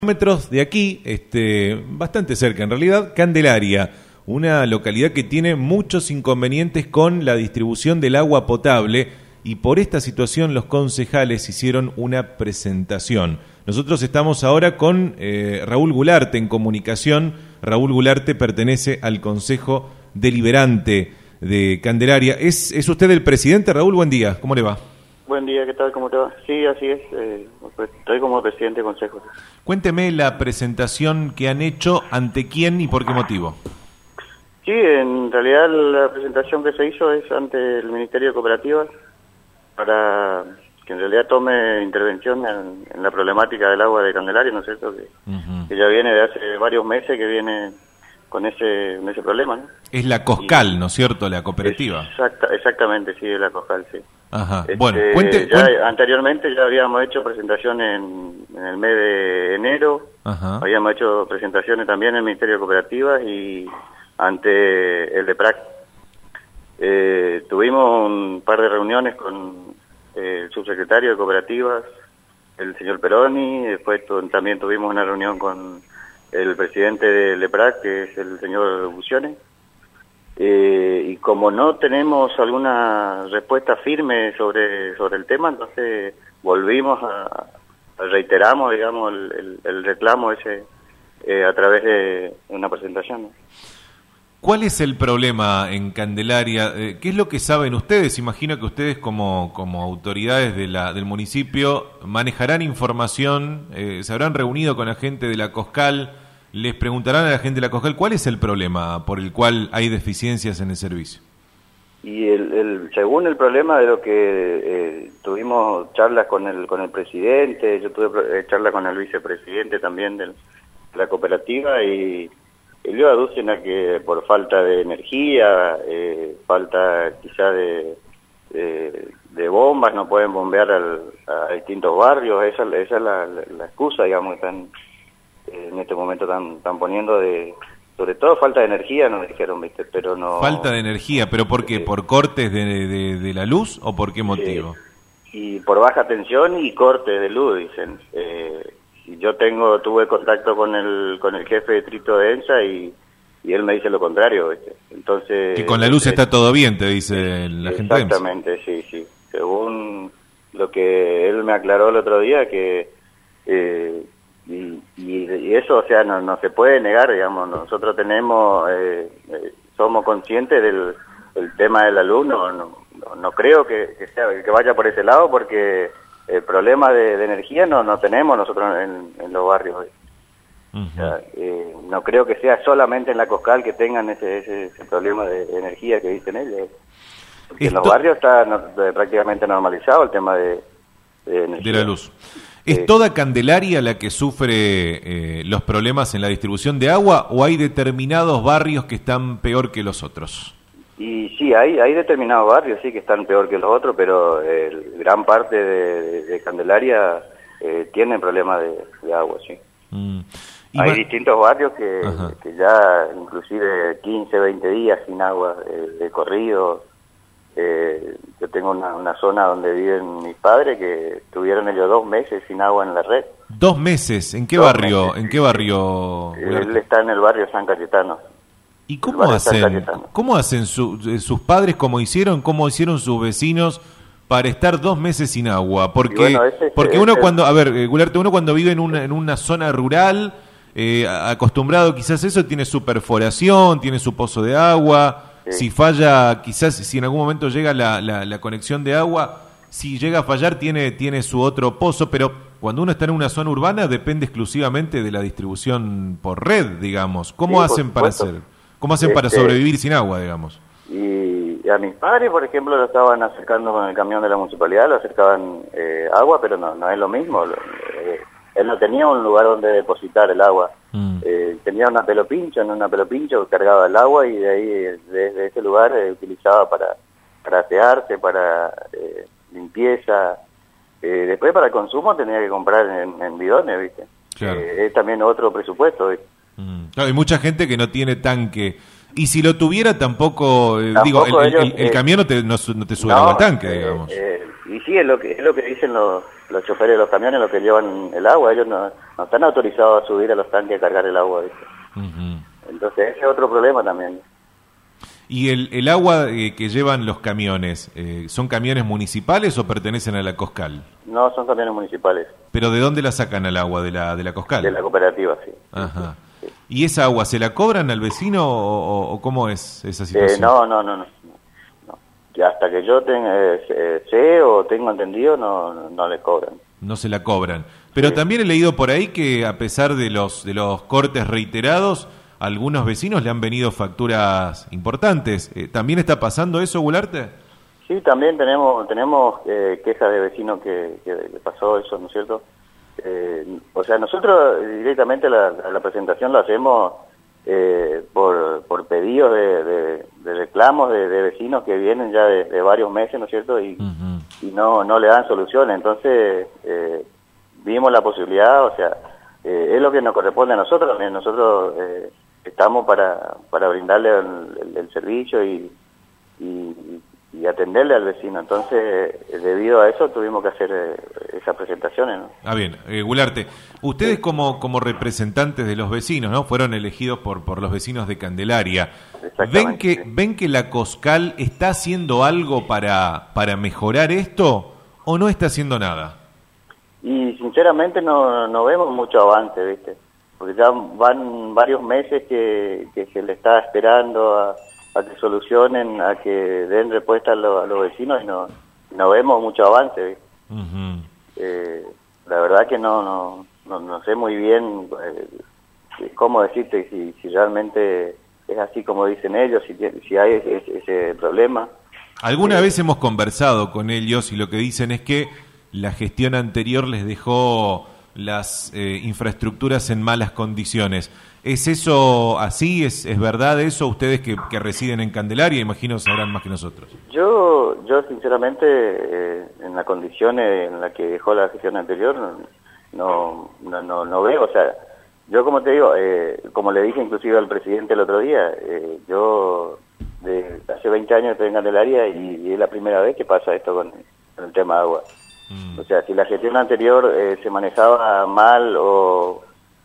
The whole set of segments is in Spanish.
Kilómetros de aquí, bastante cerca en realidad, Candelaria, una localidad que tiene muchos inconvenientes con la distribución del agua potable y por esta situación los concejales hicieron una presentación. Nosotros estamos ahora con Raúl Gularte en comunicación. Raúl Gularte pertenece al Consejo Deliberante de Candelaria. ¿Es usted el presidente, Raúl? Buen día, ¿cómo le va? Buen día, ¿qué tal? ¿Cómo te va? Sí, así es. Estoy como presidente de consejo. Cuénteme la presentación que han hecho, ante quién y por qué motivo. Sí, en realidad la presentación que se hizo es ante el Ministerio de Cooperativas para que en realidad tome intervención en la problemática del agua de Candelaria, ¿no es cierto? Que ya viene de hace varios meses que viene con ese problema, ¿no? Es la COSCAL, ¿no es cierto? La cooperativa. Exactamente, sí, es la COSCAL, sí. Ajá. Bueno, cuente. Anteriormente ya habíamos hecho presentaciones en el mes de enero. Ajá. Habíamos hecho presentaciones también en el Ministerio de Cooperativas y ante el DEPRAC. Tuvimos un par de reuniones con el subsecretario de Cooperativas, el señor Peroni. Después también tuvimos una reunión con el presidente del DEPRAC, que es el señor Bucione. Y como no tenemos alguna respuesta firme sobre el tema, entonces volvimos reiteramos, digamos, el reclamo ese a través de una presentación, ¿no? ¿Cuál es el problema en Candelaria? ¿Qué es lo que saben ustedes? Imagino que ustedes como autoridades del municipio manejarán información, se habrán reunido con la gente de la COSCAL. Les preguntarán a la gente de la COSCAL cuál es el problema por el cual hay deficiencias en el servicio. Y según el problema de lo que tuvimos charlas con el presidente, yo tuve charlas con el vicepresidente también de la cooperativa y ellos aducen a que por falta de energía, falta quizá de bombas, no pueden bombear a distintos barrios. Esa es la excusa, digamos, que están en este momento están poniendo sobre todo falta de energía, nos dijeron, ¿viste? Pero no. Falta de energía, ¿pero por qué? ¿Por cortes de la luz o por qué motivo? Y por baja tensión y cortes de luz, dicen. Yo tuve contacto con el jefe de distrito de ENSA y él me dice lo contrario, ¿viste? Entonces. Que con la luz está todo bien, te dice la gente de ENSA. Exactamente, sí. Según lo que él me aclaró el otro día, que y eso, o sea, no se puede negar, digamos. Nosotros somos conscientes del tema de la luz. No creo que vaya por ese lado, porque el problema de energía no tenemos nosotros en los barrios. Uh-huh. O sea, no creo que sea solamente en la COSCAL que tengan ese problema de energía que dicen ellos. En los barrios está prácticamente normalizado el tema de energía. De la luz. ¿Es toda Candelaria la que sufre los problemas en la distribución de agua o hay determinados barrios que están peor que los otros? Y sí, hay determinados barrios sí que están peor que los otros, pero gran parte de Candelaria tienen problemas de agua, sí. Hay distintos barrios que ya inclusive 15, 20 días sin agua de corrido. Yo tengo una zona donde viven mis padres que estuvieron ellos 2 meses sin agua en la red. 2 meses, ¿en qué barrio? Meses. ¿En qué barrio? Él está en el barrio San Cayetano. ¿Y cómo hacen sus padres, cómo hicieron sus vecinos para estar 2 meses sin agua? Porque uno cuando vive en una zona rural, acostumbrado quizás a eso, tiene su perforación, tiene su pozo de agua. Sí. Si falla, quizás si en algún momento llega la conexión de agua, si llega a fallar tiene su otro pozo, pero cuando uno está en una zona urbana depende exclusivamente de la distribución por red, digamos. ¿Cómo hacen para sobrevivir sin agua, digamos? Y a mis padres, por ejemplo, lo estaban acercando con el camión de la municipalidad, lo acercaban agua, pero no es lo mismo. Él no tenía un lugar donde depositar el agua. Tenía una pelopincho, cargaba el agua y de ahí, desde ese lugar, utilizaba para asearse, para limpieza. Después para el consumo tenía que comprar en bidones, ¿viste? Claro. Es también otro presupuesto, ¿viste? Claro, hay mucha gente que no tiene tanque. Y si lo tuviera tampoco el camión no te sube agua al tanque, digamos. Y sí, es lo que dicen los choferes de los camiones, los que llevan el agua. Ellos no están autorizados a subir a los tanques a cargar el agua, ¿viste? Entonces ese es otro problema también. ¿Y el agua que llevan los camiones, son camiones municipales o pertenecen a la Coscal? No, son camiones municipales. ¿Pero de dónde la sacan al agua? ¿De la Coscal? De la cooperativa, sí. Ajá. Sí. ¿Y esa agua se la cobran al vecino o cómo es esa situación? No. Ya hasta que yo sé o tengo entendido, no le cobran. No se la cobran. Pero sí. También he leído por ahí que a pesar de los cortes reiterados, a algunos vecinos le han venido facturas importantes. ¿También está pasando eso, Gularte? Sí, también tenemos quejas de vecinos que le pasó eso, ¿no es cierto? O sea, nosotros directamente la presentación lo hacemos por pedidos de reclamos de vecinos que vienen ya de varios meses, ¿no es cierto? Y no le dan soluciones. Entonces, vimos la posibilidad, o sea, es lo que nos corresponde a nosotros también. Nosotros estamos para brindarle el servicio y atenderle al vecino. Entonces, debido a eso tuvimos que hacer esas presentaciones, ¿no? Ah, bien. Gularte, ustedes como representantes de los vecinos, ¿no? Fueron elegidos por los vecinos de Candelaria. ¿Ven que la Coscal está haciendo algo para mejorar esto o no está haciendo nada? Y sinceramente no vemos mucho avance, ¿viste? Porque ya van varios meses que se le está esperando a que solucionen, a que den respuesta a los vecinos y no vemos mucho avance, ¿viste? La verdad que no sé muy bien cómo decirte si realmente es así como dicen ellos, si hay ese problema. Alguna vez hemos conversado con ellos y lo que dicen es que la gestión anterior les dejó las infraestructuras en malas condiciones. ¿Es eso así? ¿Es verdad eso? Ustedes que residen en Candelaria, imagino sabrán más que nosotros. Yo sinceramente, en las condiciones en las que dejó la gestión anterior, no veo. O sea, yo como te digo, como le dije inclusive al presidente el otro día, yo hace 20 años estoy en Candelaria y es la primera vez que pasa esto con el tema de agua. O sea, si la gestión anterior se manejaba mal o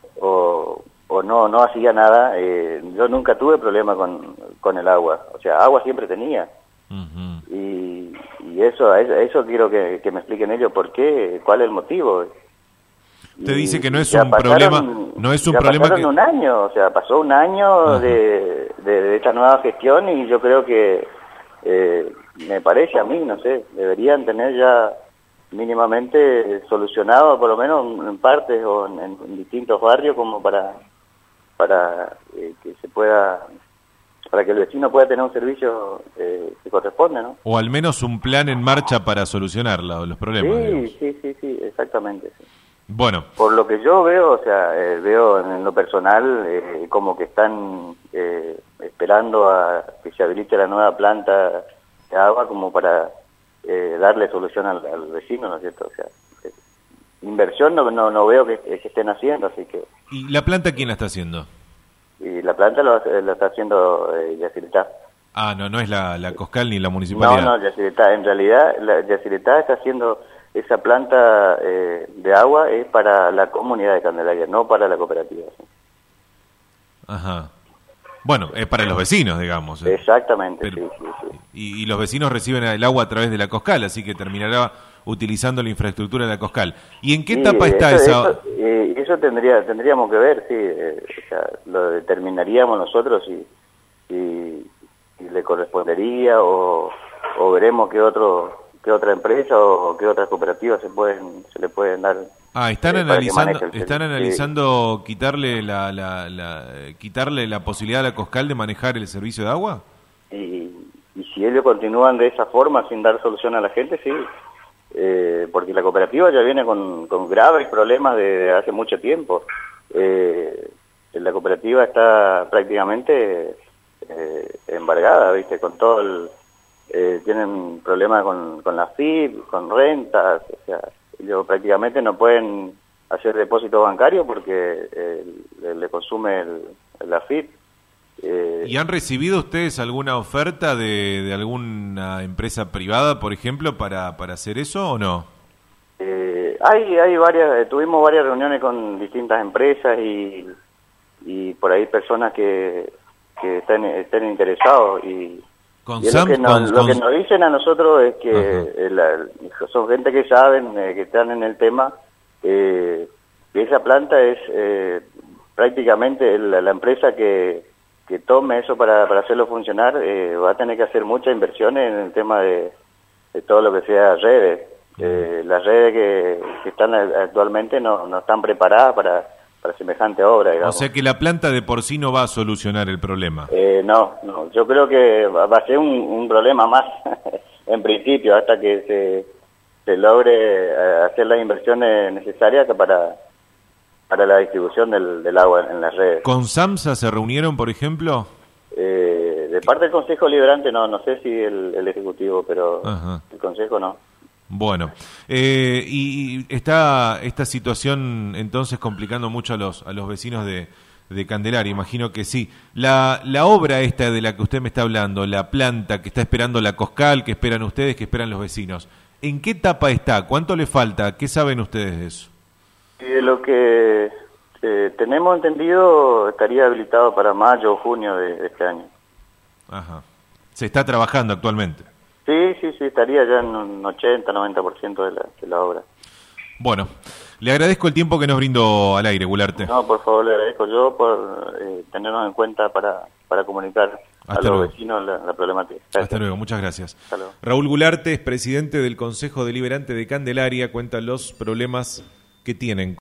no hacía nada, yo nunca tuve problema con el agua. O sea, agua siempre tenía. Y eso quiero que me expliquen ellos por qué, cuál es el motivo. Usted dice que no es un problema, pasaron un año, o sea, pasó un año de esta nueva gestión y yo creo que me parece a mí, no sé, deberían tener ya mínimamente solucionado, por lo menos en partes o en distintos barrios, como para que se pueda, para que el vecino pueda tener un servicio que corresponde, ¿no? O al menos un plan en marcha para solucionar los problemas. Sí, exactamente. Sí. Bueno. Por lo que yo veo, o sea, veo en lo personal como que están esperando a que se habilite la nueva planta de agua como para darle solución al vecino, ¿no es cierto? O sea, inversión no veo que estén haciendo, así que... ¿Y la planta quién la está haciendo? Y la planta lo está haciendo Yacyretá. Ah, no es la Coscal ni la municipalidad. No, Yacyretá. En realidad, Yacyretá está haciendo esa planta de agua es para la comunidad de Candelaria, no para la cooperativa. ¿Sí? Ajá. Bueno, es para los vecinos, digamos. Exactamente, pero, sí. Y los vecinos reciben el agua a través de la Coscal, así que terminará utilizando la infraestructura de la Coscal. ¿Y en qué etapa está esa...? Eso tendríamos que ver, sí. O sea, lo determinaríamos nosotros si le correspondería o veremos qué otra empresa o qué otras cooperativas se le pueden dar. Están analizando quitarle la posibilidad a la Coscal de manejar el servicio de agua. Y si ellos continúan de esa forma sin dar solución a la gente, sí. Porque la cooperativa ya viene con graves problemas de hace mucho tiempo. La cooperativa está prácticamente embargada, ¿viste? Con todo tienen problemas con la FIP, con rentas, o sea, ellos prácticamente no pueden hacer depósitos bancarios porque le consume la FIP. ¿Y han recibido ustedes alguna oferta de alguna empresa privada, por ejemplo, para hacer eso o no? Hay varias, tuvimos varias reuniones con distintas empresas y por ahí personas que estén interesados y Con lo que nos dicen a nosotros es que son gente que saben, que están en el tema, que esa planta es prácticamente la empresa que tome eso para hacerlo funcionar, va a tener que hacer muchas inversiones en el tema de todo lo que sea redes. Las redes que están actualmente no están preparadas para semejante obra, digamos. O sea que la planta de por sí no va a solucionar el problema. No, yo creo que va a ser un problema más en principio, hasta que se logre hacer las inversiones necesarias para la distribución del agua en las redes. ¿Con SAMSA se reunieron, por ejemplo? De parte del Consejo Liberante no sé si el Ejecutivo, pero el Consejo no. Bueno, y está esta situación entonces complicando mucho a los vecinos de Candelaria, imagino que sí. La obra esta de la que usted me está hablando, la planta que está esperando la Coscal, que esperan ustedes, que esperan los vecinos, ¿en qué etapa está? ¿Cuánto le falta? ¿Qué saben ustedes de eso? Lo que tenemos entendido estaría habilitado para mayo o junio de este año. Ajá. ¿Se está trabajando actualmente? Sí, estaría ya en un 80-90% de la obra. Bueno, le agradezco el tiempo que nos brindó al aire, Gularte. No, por favor, le agradezco yo por tenernos en cuenta para comunicar a los vecinos la problemática. Gracias. Hasta luego, muchas gracias. Hasta luego. Raúl Gularte es presidente del Consejo Deliberante de Candelaria, cuenta los problemas que tienen.